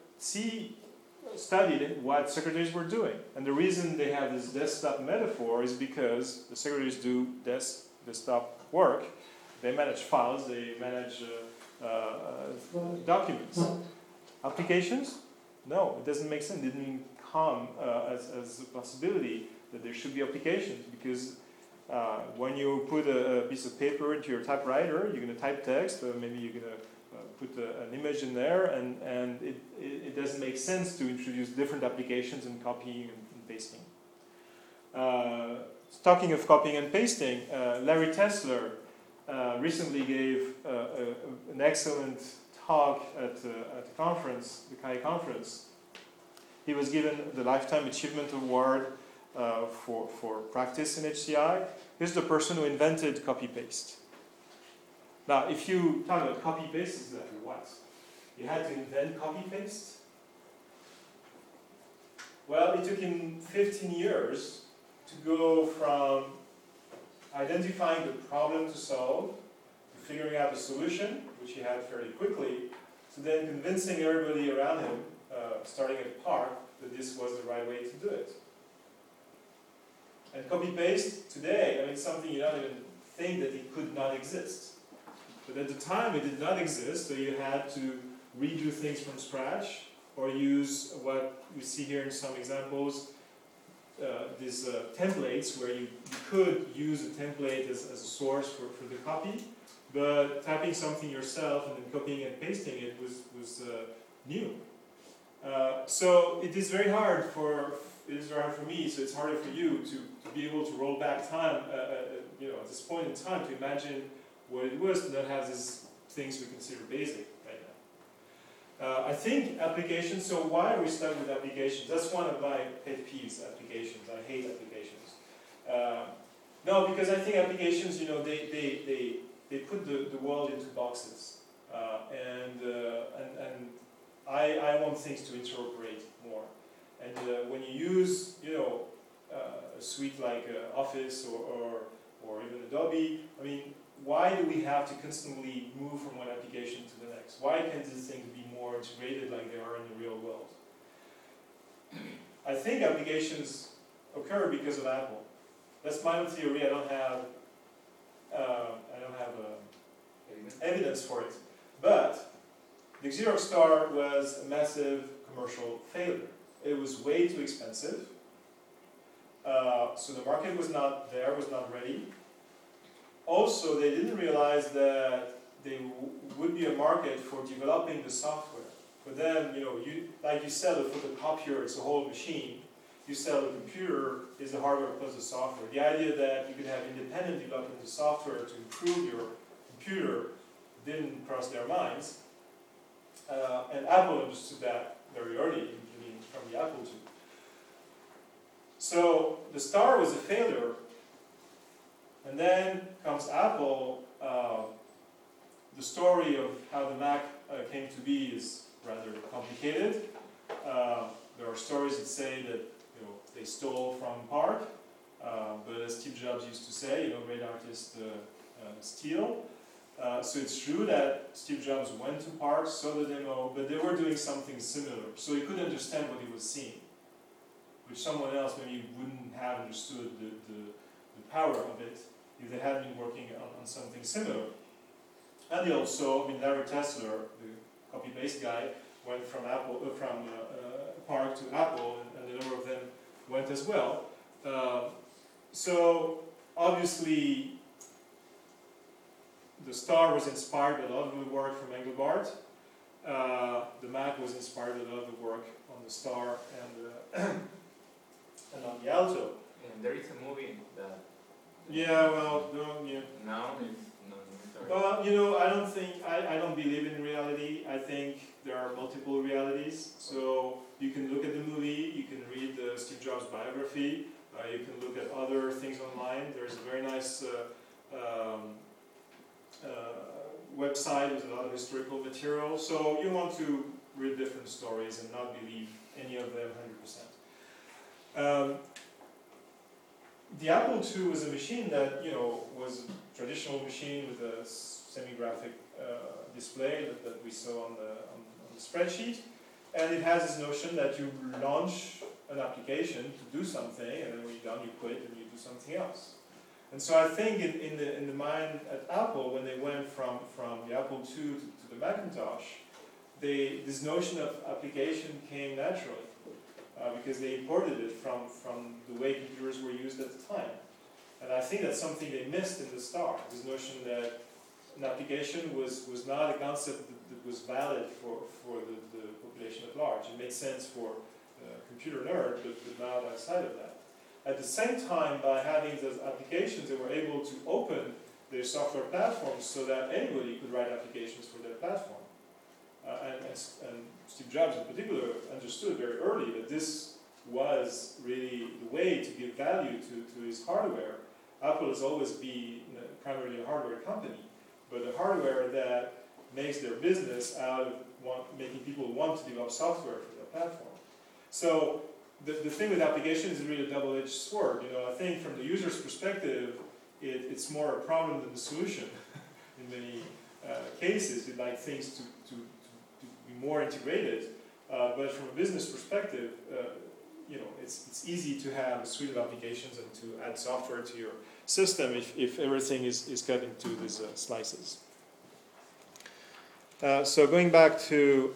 studied what secretaries were doing. And the reason they have this desktop metaphor is because the secretaries do desktop work. They manage files, they manage documents. Applications? No, it doesn't make sense. It didn't even come as a possibility that there should be applications, because when you put a piece of paper into your typewriter, you're going to type text, or maybe you're going to put an image in there, and it doesn't make sense to introduce different applications and copying and pasting. Talking of copying and pasting, Larry Tesler recently gave an excellent talk at the conference, the CAI conference. He was given the Lifetime Achievement Award for practice in HCI. He's the person who invented copy-paste. Now, if you talk about copy-paste, it's like what? You had to invent copy-paste? Well, it took him 15 years to go from identifying the problem to solve, to figuring out the solution, which he had fairly quickly, to then convincing everybody around him, starting at PARC, that this was the right way to do it. And copy-paste today, it's something you don't even think that it could not exist. But at the time it did not exist, so you had to redo things from scratch, or use what we see here in some examples, these templates where you could use a template as a source for the copy, but typing something yourself and then copying and pasting it was new. So it is very hard for me, so it's harder for you to be able to roll back time, at this point in time, to imagine what it was to not have these things we consider basic right now. I think applications, so why are we stuck with applications? That's one of my pet peeves, applications. I hate applications. No, because I think applications, you know, they put the world into boxes, and I want things to interoperate more. And when you use, you know, a suite like Office or even Adobe, I mean, why do we have to constantly move from one application to the next? Why can't these things be more integrated like they are in the real world? I think applications occur because of Apple. That's my own theory. I don't have evidence for it. But the Xerox Star was a massive commercial failure. It was way too expensive. So the market was not there, was not ready. Also, they didn't realize that there would be a market for developing the software. For them, you know, like you sell a photocopier, it's a whole machine. You sell a computer, is the hardware plus the software. The idea that you could have independent development of software to improve your computer didn't cross their minds. And Apple understood that very early, from the Apple II. So the Star was a failure. And then comes Apple. The story of how the Mac came to be is rather complicated. There are stories that say that, you know, they stole from PARC, but as Steve Jobs used to say, you know, great artists steal. So it's true that Steve Jobs went to PARC, saw the demo, but they were doing something similar. So he couldn't understand what he was seeing, which someone else maybe wouldn't have understood the power of it if they had been working on something similar. And they also, I mean, Larry Tesler, the copy-paste guy, went from PARC to Apple, and a number of them went as well. So obviously, the Star was inspired by a lot of the work from Engelbart. The Mac was inspired by a lot of the work on the Star and on the Alto. And there is a movie that. Yeah, well, no, yeah. Now it's not necessary. Well, you know, I don't believe in reality. I think there are multiple realities. So you can look at the movie, you can read the Steve Jobs biography, you can look at other things online. There's a very nice website with a lot of historical material. So you want to read different stories and not believe any of them 100%. The Apple II was a machine that, you know, was a traditional machine with a semi-graphic display that we saw on the spreadsheet, and it has this notion that you launch an application to do something, and then when you're done, you quit and you do something else. And so I think in the mind at Apple, when they went from the Apple II to the Macintosh, this notion of application came naturally. Because they imported it from the way computers were used at the time. And I think that's something they missed in the Star, this notion that an application was not a concept that was valid for the population at large. It made sense for the computer nerd, but not outside of that. At the same time, by having those applications, they were able to open their software platforms so that anybody could write applications for their platform. And Steve Jobs in particular understood very early that this was really the way to give value to his hardware. Apple has always been primarily a hardware company, but a hardware that makes their business out of making people want to develop software for their platform. So the thing with applications is really a double-edged sword. You know, I think from the user's perspective, it's more a problem than the solution in many cases. You'd like things to be more integrated, but from a business perspective, you know, it's easy to have a suite of applications and to add software to your system if everything is cut into these slices. So going back to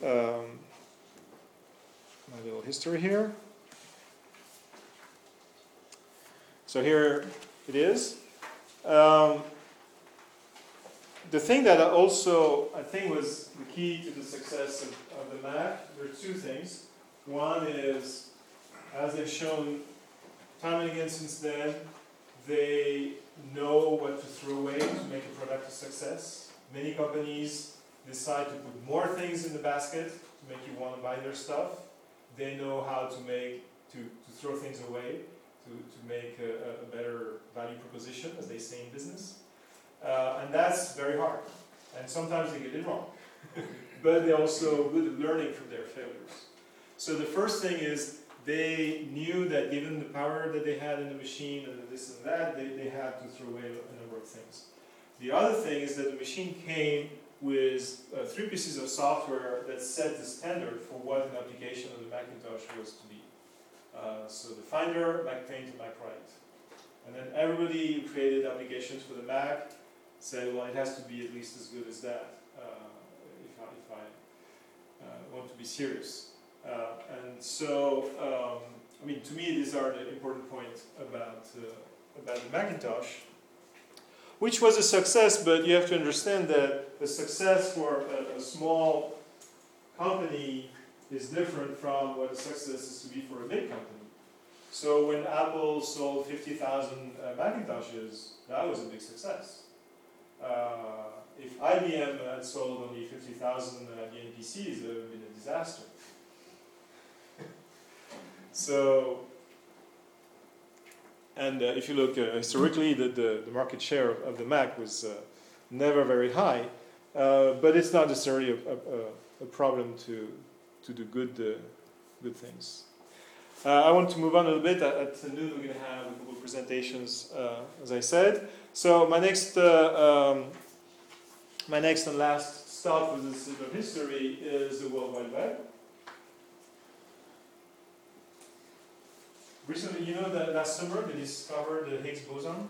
my little history here. So here it is. The thing that also I think was the key to the success of the Mac, there are two things. One is, as they've shown time and again since then, they know what to throw away to make a product a success. Many companies decide to put more things in the basket to make you want to buy their stuff. They know how to throw things away, to make a better value proposition, as they say in business. And that's very hard. And sometimes they get it wrong. But they're also good at learning from their failures. So the first thing is they knew that given the power that they had in the machine and this and that, they had to throw away a number of things. The other thing is that the machine came with 3 pieces of software that set the standard for what an application on the Macintosh was to be. So the Finder, MacPaint, and MacWrite. And then everybody who created applications for the Mac said, well, it has to be at least as good as that if I want to be serious. And so, I mean, to me, these are the important points about the Macintosh, which was a success, but you have to understand that a success for a small company is different from what a success is to be for a big company. So when Apple sold 50,000 Macintoshes, that was a big success. If IBM had sold only 50,000 IBM PCs, it would have been a disaster. So, and if you look historically, the market share of the Mac was never very high, but it's not necessarily a problem to do good things. I want to move on a little bit. At noon, we're going to have a couple of presentations, as I said. So my next and last stop with this bit of history is the World Wide Web. Recently, you know that last summer they discovered the Higgs boson?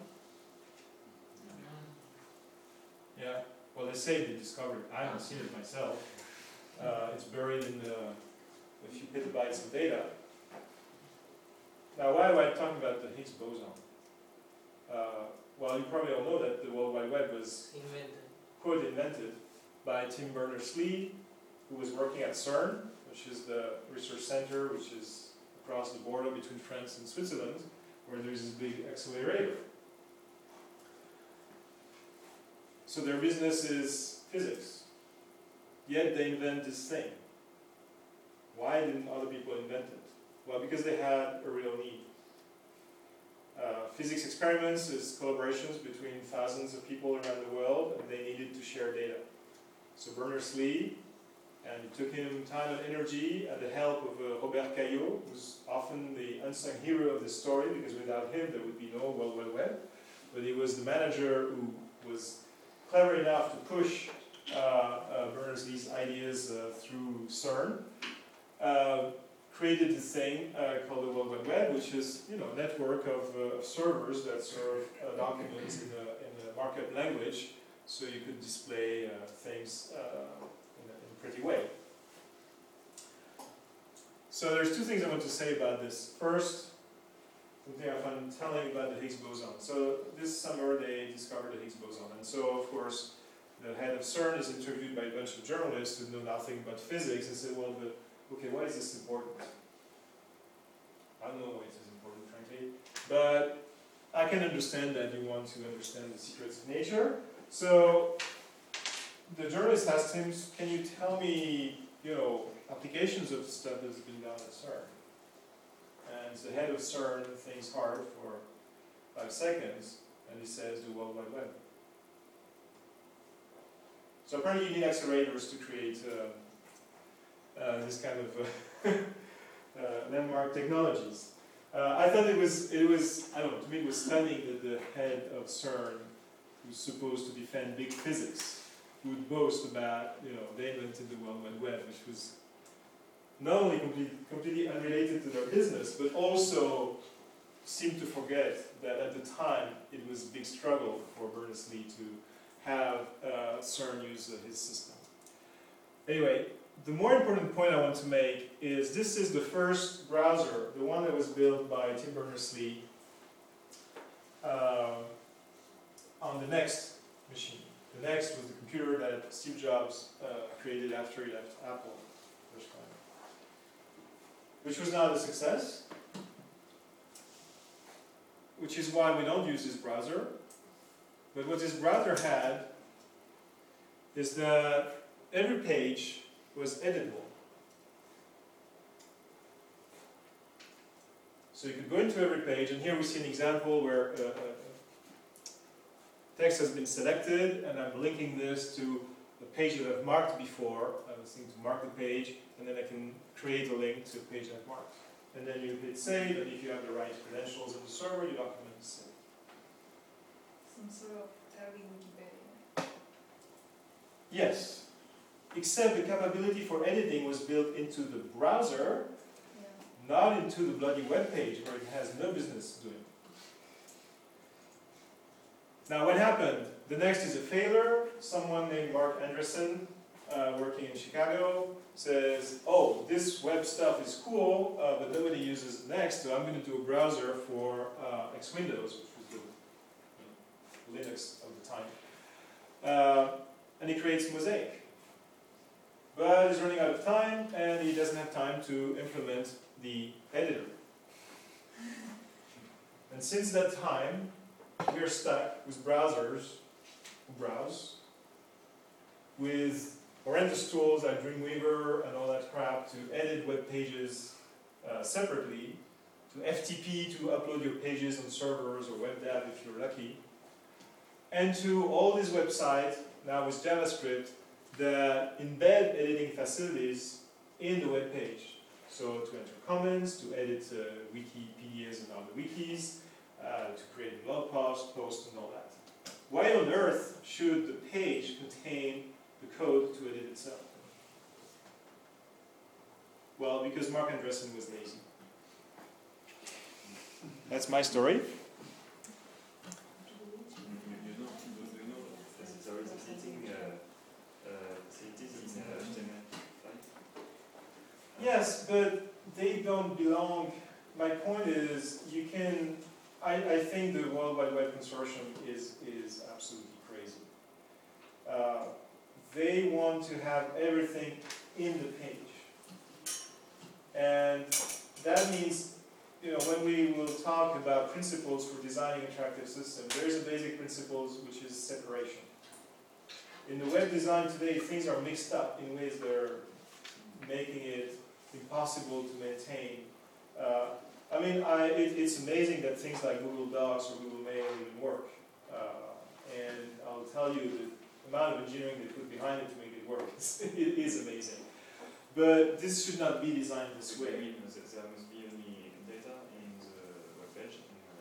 Yeah, well they say they discovered it. I haven't seen it myself. It's buried in a few petabytes of data. Now, why am I talking about the Higgs boson? Well, you probably all know that the World Wide Web was invented by Tim Berners-Lee, who was working at CERN, which is the research center which is across the border between France and Switzerland, where there's this big accelerator. So their business is physics, yet they invent this thing. Why didn't other people invent it? Well, because they had a real need. Physics experiments is collaborations between thousands of people around the world, and they needed to share data. So Berners-Lee, and it took him time and energy and the help of Robert Caillot, who's often the unsung hero of the story, because without him there would be no World Wide Web. But he was the manager who was clever enough to push Berners-Lee's ideas through CERN. Created this thing called the World Wide Web, which is a network of servers that serve documents in a markup language, so you could display things in a pretty way. So there's 2 things I want to say about this. First, something I find telling about the Higgs boson. So this summer they discovered the Higgs boson, and so of course the head of CERN is interviewed by a bunch of journalists who know nothing about physics and say, well, okay, why is this important? I don't know why it is important, frankly, but I can understand that you want to understand the secrets of nature. So the journalist asked him, can you tell me, applications of stuff that's been done at CERN? And the head of CERN thinks hard for 5 seconds, and he says the World Wide Web. So apparently you need accelerators to create this kind of landmark technologies. I thought it was, I don't know, to me it was stunning that the head of CERN, who's supposed to defend big physics, would boast about, they invented the World Wide Web, which was not only completely unrelated to their business, but also seemed to forget that at the time it was a big struggle for Berners-Lee to have CERN use his system. Anyway, the more important point I want to make is this is the first browser, the one that was built by Tim Berners-Lee on the NeXT machine. The NeXT was the computer that Steve Jobs created after he left Apple the first time, which was not a success, which is why we don't use this browser. But what this browser had is that every page was editable. So you could go into every page, and here we see an example where text has been selected, and I'm linking this to the page that I've marked before. I was thinking to mark the page, and then I can create a link to a page I've marked. And then you hit save, and if you have the right credentials in the server, your document is saved. Some sort of early Wikipedia. Yes, except the capability for editing was built into the browser, Yeah. not into the bloody web page where it has no business doing. Now what happened? The next is a failure. Someone named Mark Andreessen, working in Chicago, says, oh, this web stuff is cool, but nobody uses Next, so I'm going to do a browser for X Windows, which was the Linux of the time. And he creates Mosaic. But he's running out of time, and he doesn't have time to implement the editor. And since that time, we are stuck with browsers who browse, with horrendous tools like Dreamweaver and all that crap to edit web pages separately, to FTP to upload your pages on servers or WebDAV if you're lucky, and to all these websites now with JavaScript that embed editing facilities in the web page. So to enter comments, to edit Wikipedias and other wikis, to create a blog post and all that. Why on earth should the page contain the code to edit itself? Well, because Mark Andreessen was lazy. That's my story. There is editing facilities in HTML5. Yes, but they don't belong. My point is, you can. I think the World Wide Web Consortium is absolutely crazy. They want to have everything in the page, and that means, when we will talk about principles for designing attractive systems, there is a basic principle which is separation. In the web design today, things are mixed up in ways that are making it impossible to maintain. It's amazing that things like Google Docs or Google Mail even work. And I'll tell you, the amount of engineering they put behind it to make it work it is amazing. But this should not be designed this way. I mean, there must be only data in the web page,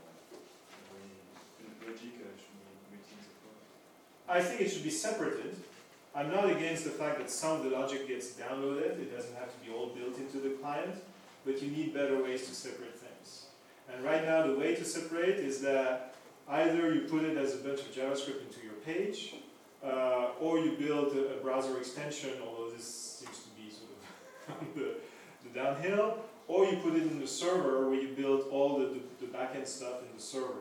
and the logic should be written the code. I think it should be separated. I'm not against the fact that some of the logic gets downloaded. It doesn't have to be all built into the client, but you need better ways to separate things. And right now, the way to separate is that either you put it as a bunch of JavaScript into your page, or you build a browser extension, although this seems to be sort of the downhill, or you put it in the server where you build all the back-end stuff in the server.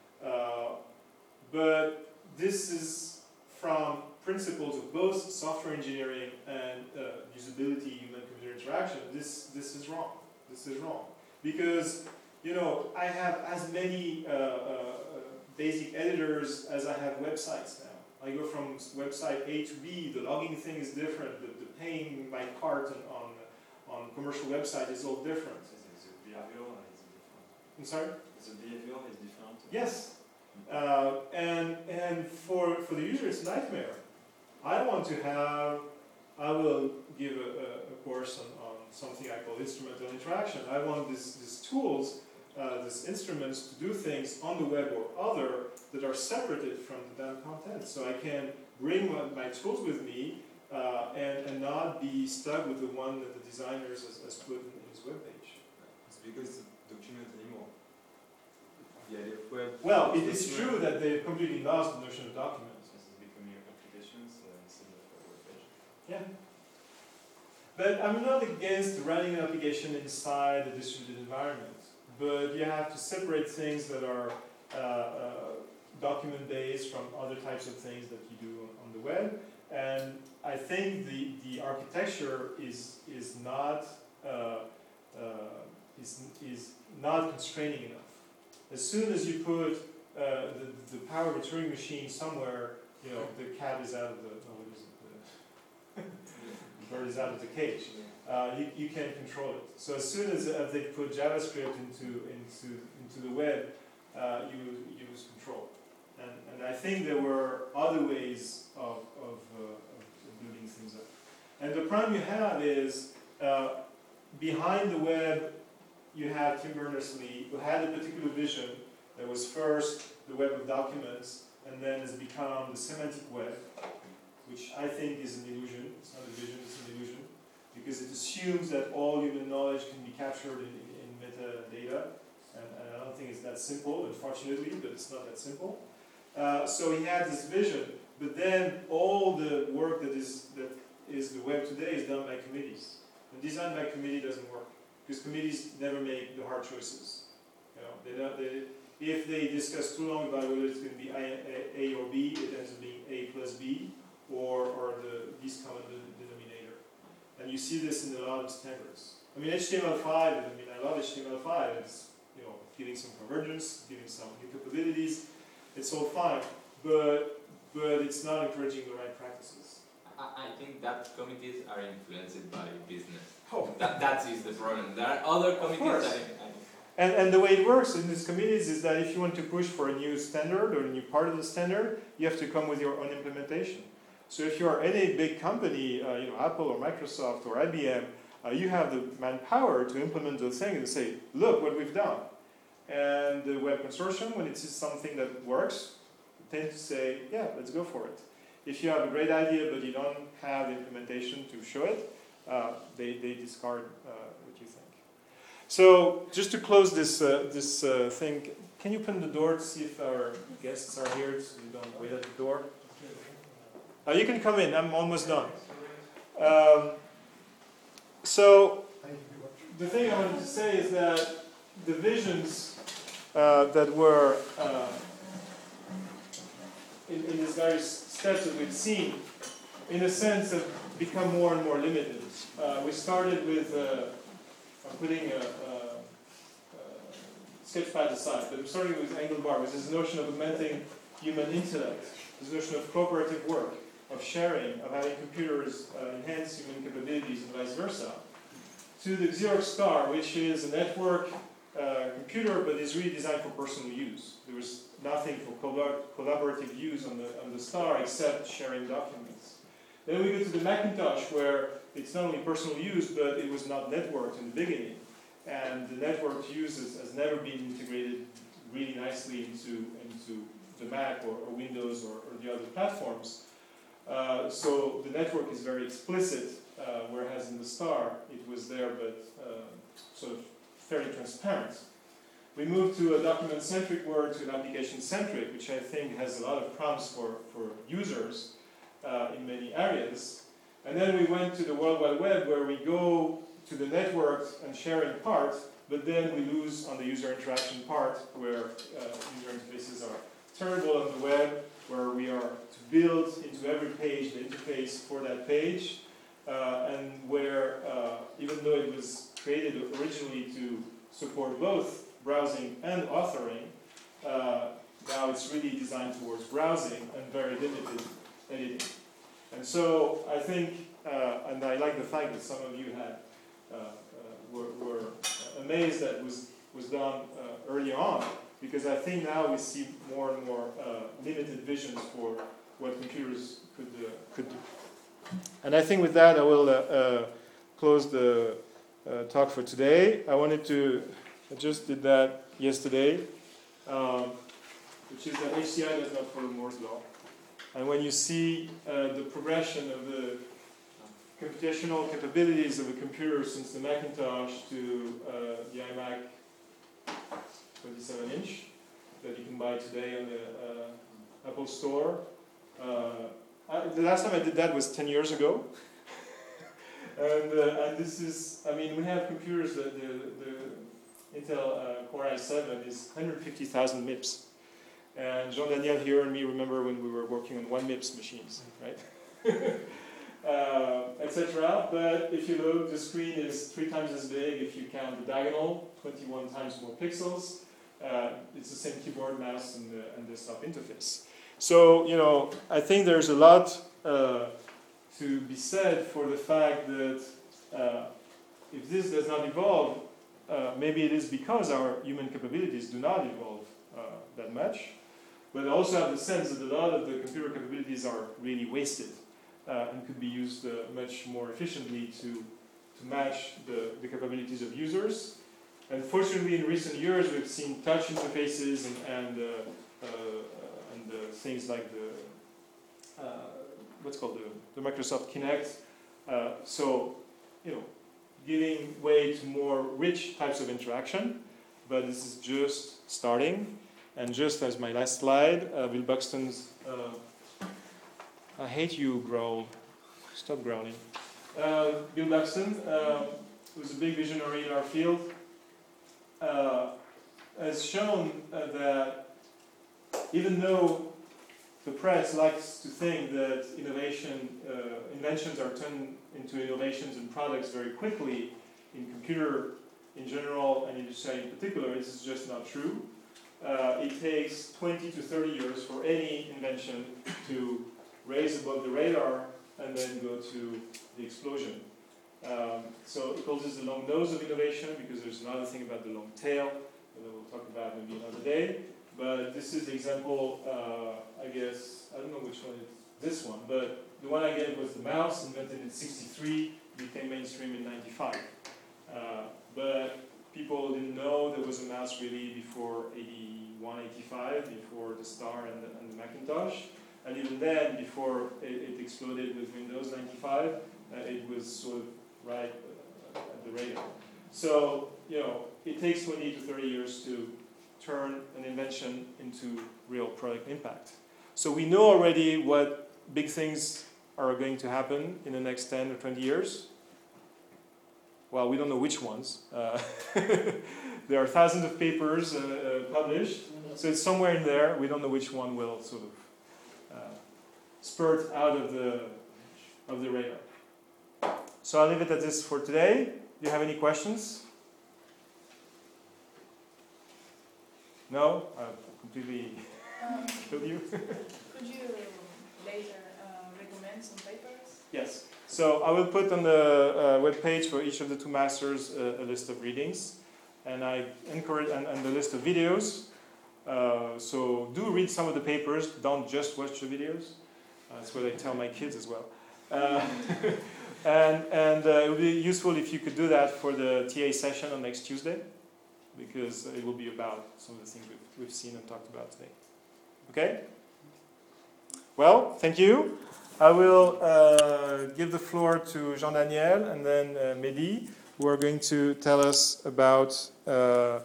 But this is from principles of both software engineering and usability, human-computer interaction. This is wrong. This is wrong. Because, I have as many basic editors as I have websites now. I go from website A to B, the logging thing is different, the paying my cart on commercial website is all different. The behavior is different. I'm sorry? The behavior is different. Yes. And for the user it's a nightmare. I will give a course on something I call instrumental interaction. I want these tools, these instruments to do things on the web or other that are separated from the damn content. So I can bring my tools with me and not be stuck with the one that the designer has put in his web page. It's because it's document anymore. The idea of web. Well, it is true that they've completely lost the notion of document. It's becoming applications instead of a web page. Yeah. But I'm not against running an application inside a distributed environment. But you have to separate things that are document-based from other types of things that you do on the web. And I think the architecture is not constraining enough. As soon as you put the power of a Turing machine somewhere, the cat is out of the bird is out of the cage. You can control it. So as soon as they put JavaScript into the web, you lose control. And I think there were other ways of building things up. And the problem you have is behind the web, you have Tim Berners-Lee, who had a particular vision that was first the web of documents, and then has become the semantic web, which I think is an illusion. It's not a vision, it's an illusion, because it assumes that all human knowledge can be captured in metadata, and I don't think it's that simple, unfortunately, but it's not that simple. So he had this vision, but then all the work that is the web today is done by committees. And design by committee doesn't work, because committees never make the hard choices. You know, if they discuss too long about whether it's going to be A or B, it ends up being A plus B, or the least common denominator. And you see this in a lot of standards. I mean, HTML5, I love HTML5. It's, giving some convergence, giving some new capabilities. It's all fine, but it's not encouraging the right practices. I think that committees are influenced by business. Oh. That is the problem. There are other committees that... And the way it works in these committees is that if you want to push for a new standard or a new part of the standard, you have to come with your own implementation. So if you are in a big company, Apple or Microsoft or IBM, you have the manpower to implement the thing and say, look what we've done. And the Web Consortium, when it sees something that works, tend to say, yeah, let's go for it. If you have a great idea but you don't have the implementation to show it, they discard what you think. So just to close this thing, can you open the door to see if our guests are here so you don't wait at the door? You can come in, I'm almost done. So the thing I wanted to say is that the visions that were in these various steps that we've seen, in a sense, have become more and more limited. We started with putting a sketchpad aside, but we're starting with Engelbart, with this notion of augmenting human intellect, this notion of cooperative work, of sharing, of having computers enhance human capabilities and vice versa, to the Xerox Star, which is a network computer, but is really designed for personal use. There was nothing for collaborative use on the Star except sharing documents. Then we go to the Macintosh, where it's not only personal use, but it was not networked in the beginning. And the networked use has never been integrated really nicely into the Mac or Windows or the other platforms. So the network is very explicit, whereas in the Star it was there, but sort of fairly transparent. We moved to a document-centric world to an application-centric, which I think has a lot of promise for users in many areas. And then we went to the World Wide Web, where we go to the network and sharing part, but then we lose on the user interaction part, where user interfaces are terrible on the web, where we are to build into every page the interface for that page, and where, even though it was created originally to support both browsing and authoring, now it's really designed towards browsing and very limited editing. And so I think, and I like the fact that some of you had were amazed that was done early on, because I think now we see more and more limited visions for what computers could do. And I think with that I will close the talk for today. I just did that yesterday, which is that HCI does not follow Moore's law. And when you see the progression of the computational capabilities of a computer since the Macintosh to the iMac 27-inch that you can buy today on the Apple Store. The last time I did that was 10 years ago. And this is, we have computers that the Intel Core i7 is 150,000 MIPS. And Jean-Daniel here and me remember when we were working on 1 MIPS machines, right? Etc. But if you look, the screen is 3 times as big if you count the diagonal, 21 times more pixels. It's the same keyboard, mouse, and desktop interface. So, I think there's a lot to be said for the fact that if this does not evolve, maybe it is because our human capabilities do not evolve that much. But I also have the sense that a lot of the computer capabilities are really wasted and could be used much more efficiently to match the capabilities of users. And fortunately, in recent years, we've seen touch interfaces and things like what's called the Microsoft Kinect. So, giving way to more rich types of interaction. But this is just starting. And just as my last slide, Bill Buxton's I hate you, growl. Stop growling. Bill Buxton, who's a big visionary in our field, has shown that even though the press likes to think that inventions are turned into innovations and products very quickly in computer in general and industry in particular, this is just not true. It takes 20 to 30 years for any invention to raise above the radar and then go to the explosion. So he calls this the long nose of innovation because there's another thing about the long tail that we'll talk about maybe another day. But this is the example, I guess, I don't know which one it's this one, but the one I gave was the mouse, invented in '63, became mainstream in '95. But people didn't know there was a mouse really before 81, 85, before the Star and the Macintosh. And even then, before it exploded with Windows 95, it was sort of right at the radar. So, it takes 20 to 30 years to turn an invention into real product impact. So we know already what big things are going to happen in the next 10 or 20 years. Well, we don't know which ones. There are thousands of papers published, so it's somewhere in there. We don't know which one will sort of spurt out of the radar. So I'll leave it at this for today. Do you have any questions? No? I've completely killed you. Could you later recommend some papers? Yes. So I will put on the webpage for each of the two masters a list of readings, and I encourage and the list of videos. So do read some of the papers. Don't just watch the videos. That's what I tell my kids as well. And it would be useful if you could do that for the TA session on next Tuesday, because it will be about some of the things we've seen and talked about today. Okay? Well, thank you. I will give the floor to Jean-Daniel and then Mehdi, who are going to tell us about